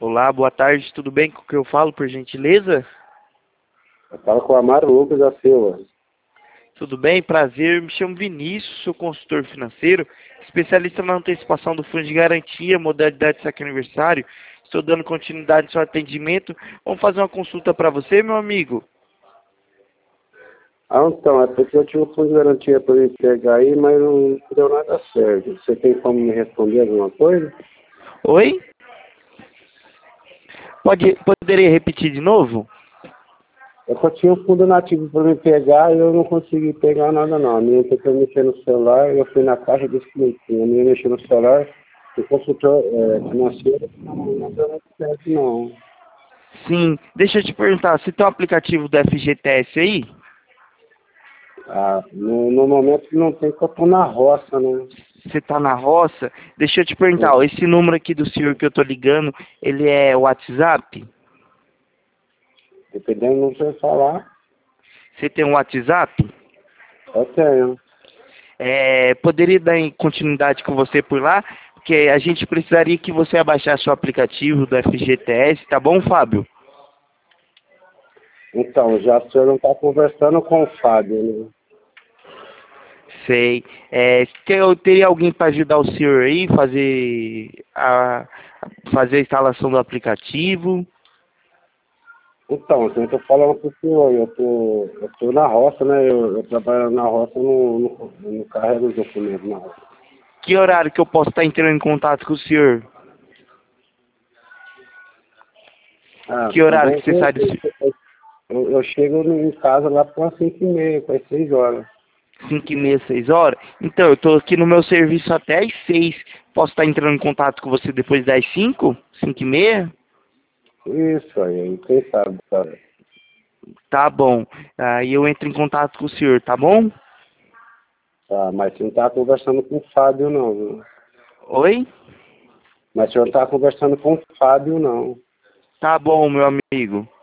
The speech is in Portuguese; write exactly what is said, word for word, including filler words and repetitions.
Olá, boa tarde, tudo bem com o que eu falo, por gentileza? Eu falo com o Amaro Lucas da Silva. Tudo bem, prazer, me chamo Vinícius, sou consultor financeiro, especialista na antecipação do fundo de garantia, modalidade de saque aniversário. Estou dando continuidade ao seu atendimento. Vamos fazer uma consulta para você, meu amigo? Ah, então, é porque eu tinha um fundo de garantia para me pegar aí, mas não deu nada certo. Você tem como me responder alguma coisa? Oi? Pode, poderia repetir de novo? É que eu tinha um fundo nativo para me pegar e eu não consegui pegar nada não. A minha tentou mexer no celular, eu fui na caixa desse cliente. A minha mexeu no celular, o consultor é, financeiro não, não deu muito certo não. Sim, deixa eu te perguntar, você tem o aplicativo do F G T S aí? Ah, no, no momento não tem, porque eu tô na roça, né? Você está na roça? Deixa eu te perguntar, ó, esse número aqui do senhor que eu tô ligando, ele é WhatsApp? Dependendo do que você falar, Você tem um WhatsApp? eu tenho. É, poderia dar em continuidade com você por lá? Porque a gente precisaria que você abaixasse o aplicativo do F G T S, tá bom, Fábio? Então, já o senhor não está conversando com o Fábio, né? Sei. É, te- eu teria alguém para ajudar o senhor aí, fazer a, fazer a instalação do aplicativo? Então, eu estou falando para o senhor, eu tô, eu tô na roça, né? Eu, eu trabalho na roça, eu não, não, eu não carrego os documentos na roça. Que horário que eu posso estar entrando em contato com o senhor? Ah, Que tá horário bom que você sai do que eu, eu chego em casa lá para umas cinco e meia, para as seis horas. cinco e meia, seis horas? Então, eu tô aqui no meu serviço até às seis. Posso estar entrando em contato com você depois das cinco? Cinco e meia? Isso aí, quem sabe, cara. Tá bom. Aí eu entro em contato com o senhor, tá bom? Tá, mas você não está conversando com o Fábio, não, viu? Oi? Mas o senhor não está conversando com o Fábio, não. Tá bom, meu amigo.